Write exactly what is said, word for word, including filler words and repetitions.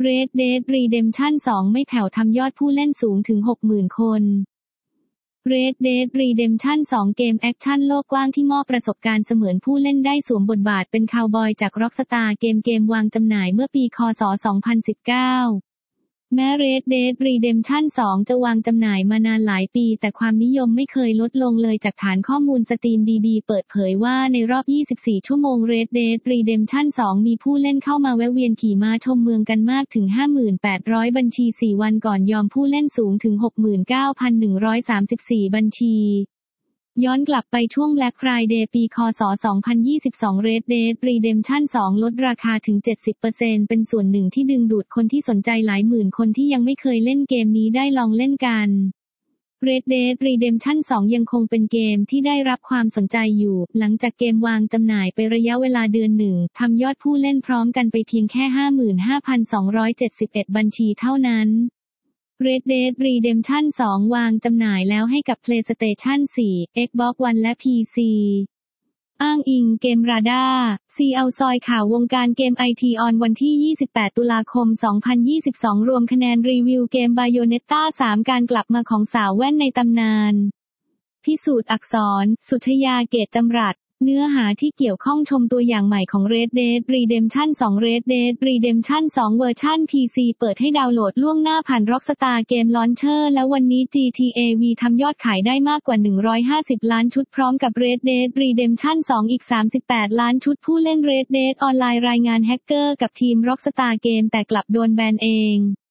Red Dead Redemption สอง ไม่แผ่วทำยอดผู้เล่นสูงถึง หกหมื่น คน Red Dead Redemption สอง เกมแอคชั่นโลกกว้างที่มอบประสบการณ์เสมือนผู้เล่นได้สวมบทบาทเป็นคาวบอยจาก Rockstar เกมเกมวางจำหน่ายเมื่อปีค.ศ. สองพันสิบเก้า แม้ Red Dead Redemption สอง จะวางจำหน่ายมานานหลายปีแต่ความนิยมไม่เคยลดลงเลยจากฐานข้อมูล SteamDB เปิดเผยว่าในรอบ ยี่สิบสี่ ชั่วโมง Red Dead Redemption สอง มีผู้เล่นเข้ามาแวะเวียนขี่ม้าชมเมืองกันมากถึง ห้าพันแปดร้อย บัญชี สี่ วันก่อนยอมผู้เล่นสูงถึง หกหมื่นเก้าพันหนึ่งร้อยสามสิบสี่ บัญชีย้อนกลับไปช่วง Black Friday ปีค.ศ. สองพันยี่สิบสอง Red Dead Redemption สอง ลดราคาถึง เจ็ดสิบเปอร์เซ็นต์ เป็นส่วนหนึ่งที่ดึงดูดคนที่สนใจหลายหมื่นคนที่ยังไม่เคยเล่นเกมนี้ได้ลองเล่นกัน Red Dead Redemption สอง ยังคงเป็นเกมที่ได้รับความสนใจอยู่หลังจากเกมวางจำหน่ายไประยะเวลาเดือนหนึ่งทำยอดผู้เล่นพร้อมกันไปเพียงแค่ ห้าหมื่นห้าพันสองร้อยเจ็ดสิบเอ็ด บัญชีเท่านั้นRed Dead Redemption สอง วางจำหน่ายแล้วให้กับ PlayStation สี่ Xbox One และ พี ซี อ้างอิงเกมราดาร์ ซี เอาซอยข่าววงการเกมไอทีออนวันที่ ยี่สิบแปด ตุลาคม สองพันยี่สิบสอง รวมคะแนนรีวิวเกม Bayonetta สาม การกลับมาของสาวแว่นในตำนานพิสูจน์อักษร สุทยาเกตจำรัดเนื้อหาที่เกี่ยวข้องชมตัวอย่างใหม่ของ Red Dead Redemption สอง Red Dead Redemption สอง เวอร์ชัน พี ซี เปิดให้ดาวน์โหลดล่วงหน้าผ่าน Rockstar Game Launcher และวันนี้ จี ที เอ วี ทำยอดขายได้มากกว่า หนึ่งร้อยห้าสิบ ล้านชุดพร้อมกับ Red Dead Redemption สอง อีก สามสิบแปด ล้านชุดผู้เล่น Red Dead ออนไลน์รายงานแฮกเกอร์กับทีม Rockstar Game แต่กลับโดนแบนเอง